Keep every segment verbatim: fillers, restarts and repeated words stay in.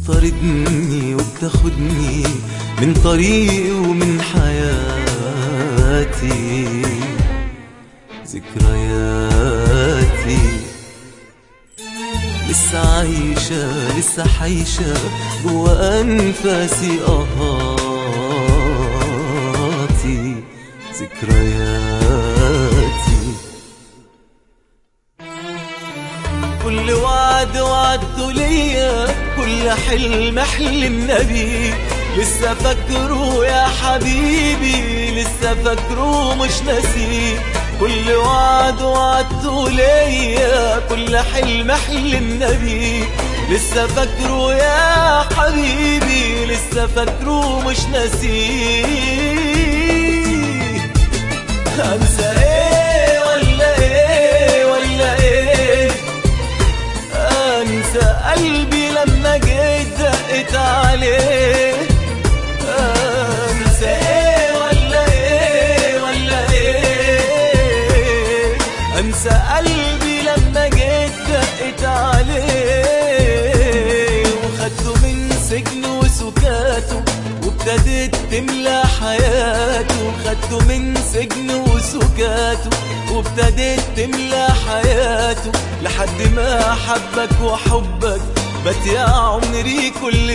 بتطاردني وبتاخدني من طريقي ومن حياتي، ذكرياتي لسه عايشة لسه حايشة جوا أنفاسي آهاتي، ذكرياتي كل وعد وعدته ليا، كل حلم حلمنا بيه لسه فاكره يا حبيبي، لسه فاكره مش ناسيه. كل وعد وعدته ليا، كل حلم حلمنا بيه لسه فاكره يا حبيبي، لسه فاكره مش ناسيه. انسى ايه ولا ايه ولا ايه؟ انسى قلبي لما جيت دقت عليه. انسى ايه ولا ايه ولا ايه؟ انسى قلبي لما جيت دقت عليه، وخدته من سجن وسكاته وابتدت تملى حياته. خدته من سجن وسكاته وابتدت تملى حياته، لحد ما حبك وحبك بات يا عمري كل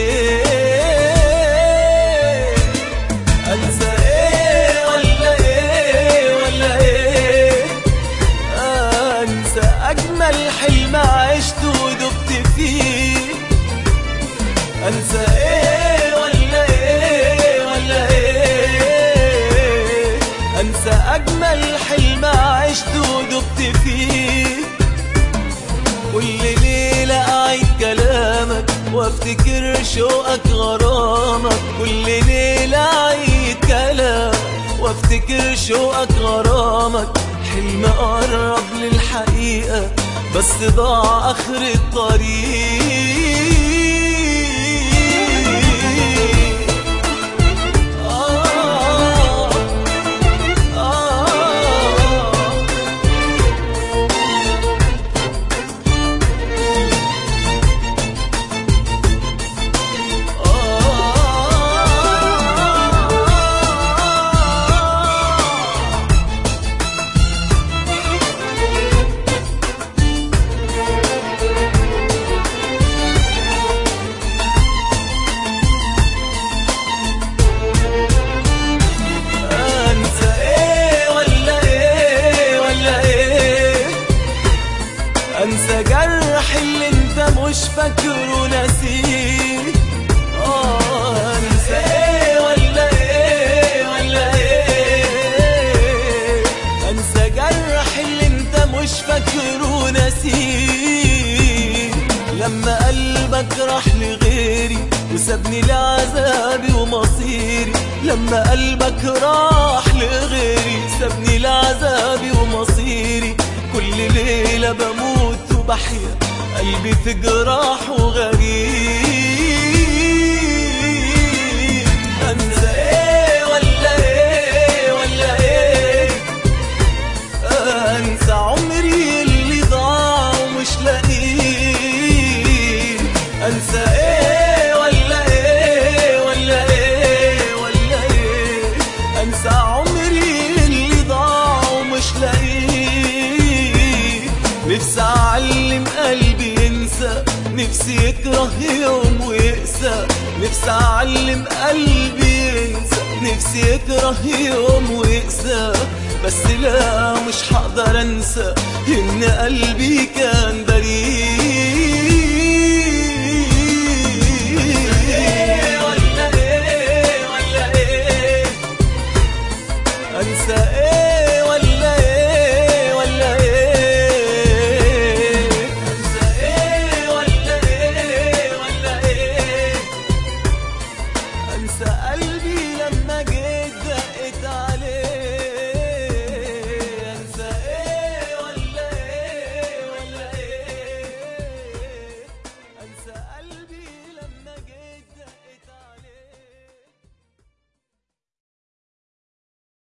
شيء. انسى ايه ولا ايه ولا ايه؟ انسى اجمل حلم عشته ودبت فيه. انسى ايه ولا ايه ولا ايه؟ انسى اجمل حلم عشته ودبت فيه. كل ليلة اعيد كلامك وافتكر شوقك غرامك، كل ليلة اعيد كلامك وافتكر شوقك غرامك. حلم قرب للحقيقة بس ضاع اخر الطريق. انسى جرح اللي انت مش فاكره ناسيه. اه انسى ايه ولا ايه ولا ايه؟ انسى جرح اللي انت مش فاكره ناسيه. لما قلبك راح لغيري وسابني لعذابي ومصيري، لما قلبك راح لغيري سابني لعذابي ومصيري. كل ليلة بموت وبحيا قلبي في جراح وغريب. انسى ايه ولا ايه ولا ايه؟ انسى عمري اللي ضاع ومش لاقيه. انسى ايه ولا ايه ولا ايه ولا ايه؟ انسى عمري اللي ضاع ومش لاقيه. نفسي اعلم قلبي ينسى، نفسي يكره يوم ويقسى. نفسي اعلم قلبي ينسى، نفسي يكره يوم ويقسى. بس لا مش هقدر انسى ان قلبي كان بريء. ايه ولا ايه ولا ايه؟ انسى ايه ولا ايه ولا ايه؟ انسى ايه ولا ايه ولا ايه؟ انسى قلبي لما جيت دقت عليه.